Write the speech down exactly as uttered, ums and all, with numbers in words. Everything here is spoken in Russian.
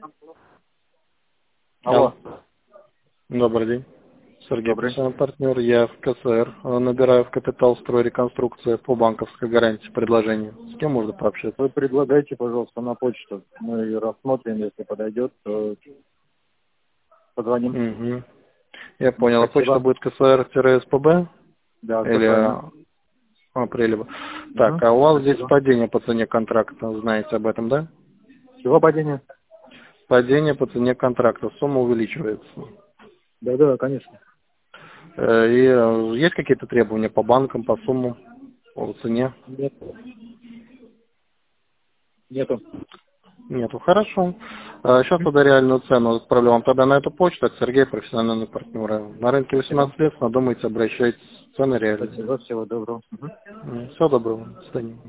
Алло. Добрый день. Сергей, Добрый. профессиональный партнер. Я в КСР. Набираю в Капитал Строй Реконструкция по банковской гарантии предложение. С кем можно пообщаться? Вы предлагайте, пожалуйста, на почту. Мы ее рассмотрим, если подойдет, то позвоним. Угу. Я понял. А Спасибо. почта будет КСР-СПБ? Да, все Или правильно. апрелева? Так, Угу. а у вас здесь Спасибо. падение по цене контракта, знаете об этом, да? Чего падение? Падение по цене контракта, сумма увеличивается. Да, да, конечно. Э, И э, есть какие-то требования по банкам, по суммам, по цене? Нет. Нету. Нету. Хорошо. Сейчас тогда реальную цену отправлю вам тогда на эту почту. Это Сергей, профессиональный партнер. На рынке Спасибо. восемнадцать лет, надумайте, обращайтесь. Цены реальные. Спасибо. Всего доброго. Угу. Всего доброго. До свидания.